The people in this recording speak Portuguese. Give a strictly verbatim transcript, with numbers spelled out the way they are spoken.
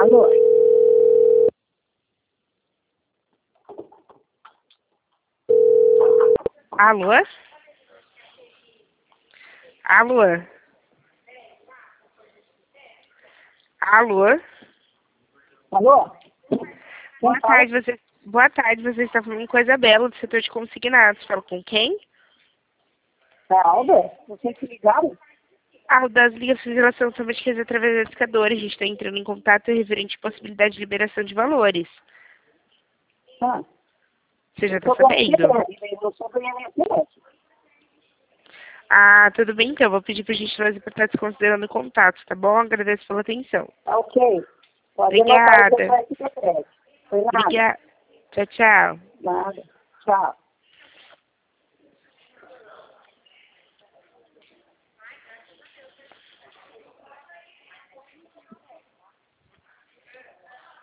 Alô? Alô? Alô? Alô? Alô? Boa tarde, você... Boa tarde, você está falando com a Isabela, do setor de consignados. Fala com quem? É Alda? Vocês se ligaram? Ah, das ligações de relação automáticas através da educadora. A gente está entrando em contato referente à possibilidade de liberação de valores. Ah, Você já eu está sou sabendo? ganhador, eu sou ganhador. Ah, tudo bem então. Vou pedir por gentileza para estar desconsiderando o contato, tá bom? Agradeço pela atenção. Tá ok. Pode anotar o Obrigada. seu crédito. Foi nada. Obrigada. Tchau, tchau. Nada. Tchau.